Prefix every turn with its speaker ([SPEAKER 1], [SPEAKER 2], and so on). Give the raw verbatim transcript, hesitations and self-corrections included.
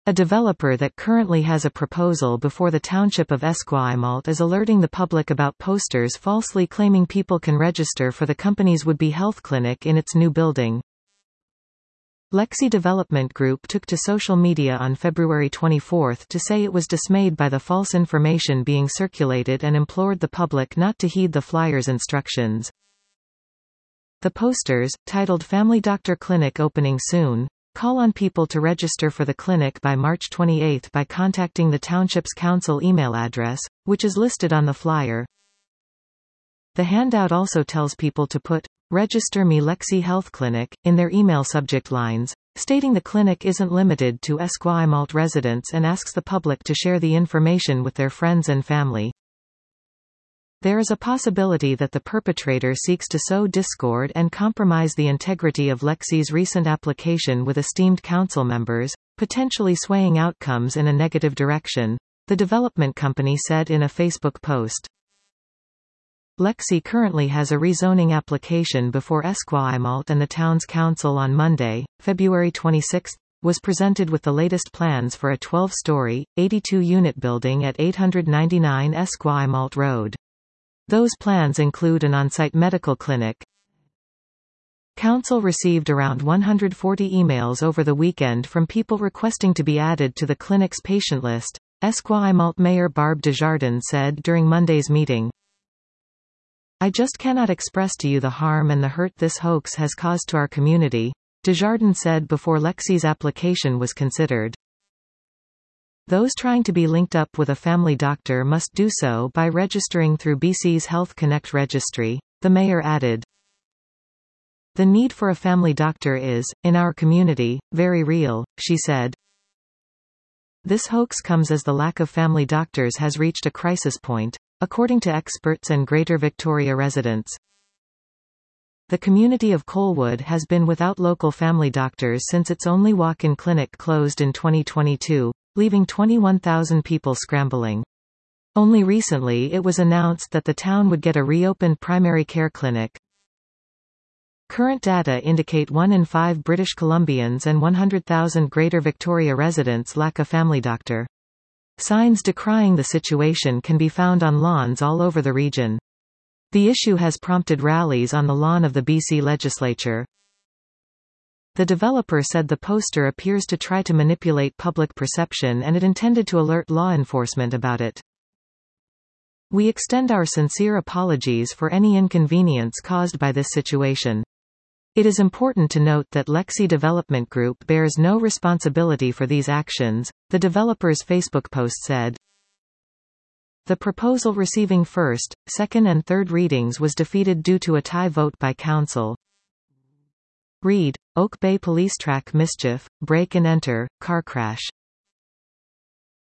[SPEAKER 1] A developer that currently has a proposal before the township of Esquimalt is alerting the public about posters falsely claiming people can register for the company's would-be health clinic in its new building. Lexi Development Group took to social media on February twenty-fourth to say it was dismayed by the false information being circulated and implored the public not to heed the flyer's instructions. The posters, titled Family Doctor Clinic Opening Soon, call on people to register for the clinic by March twenty-eighth by contacting the township's council email address, which is listed on the flyer. The handout also tells people to put, "Register me Lexi Health Clinic," in their email subject lines, stating the clinic isn't limited to Esquimalt residents and asks the public to share the information with their friends and family. There is a possibility that the perpetrator seeks to sow discord and compromise the integrity of Lexi's recent application with esteemed council members, potentially swaying outcomes in a negative direction, the development company said in a Facebook post. Lexi currently has a rezoning application before Esquimalt, and the town's council on Monday, February twenty-sixth, was presented with the latest plans for a twelve-story, eighty-two unit building at eight ninety-nine Esquimalt Road. Those plans include an on-site medical clinic. Council received around one hundred forty emails over the weekend from people requesting to be added to the clinic's patient list, Esquimalt Mayor Barb Desjardins said during Monday's meeting. "I just cannot express to you the harm and the hurt this hoax has caused to our community," Desjardins said before Lexi's application was considered. "Those trying to be linked up with a family doctor must do so by registering through B C's Health Connect registry," the mayor added. "The need for a family doctor is, in our community, very real," she said. "This hoax comes as the lack of family doctors has reached a crisis point, according to experts and Greater Victoria residents. The community of Colwood has been without local family doctors since its only walk-in clinic closed in twenty twenty-two, leaving twenty-one thousand people scrambling. Only recently it was announced that the town would get a reopened primary care clinic. Current data indicate one in five British Columbians and one hundred thousand Greater Victoria residents lack a family doctor. Signs decrying the situation can be found on lawns all over the region. The issue has prompted rallies on the lawn of the B C legislature. The developer said the poster appears to try to manipulate public perception and it intended to alert law enforcement about it. We extend our sincere apologies for any inconvenience caused by this situation. It is important to note that Lexi Development Group bears no responsibility for these actions, the developer's Facebook post said. The proposal receiving first, second and third readings was defeated due to a tie vote by council. Read, Oak Bay Police track mischief, break and enter, car crash.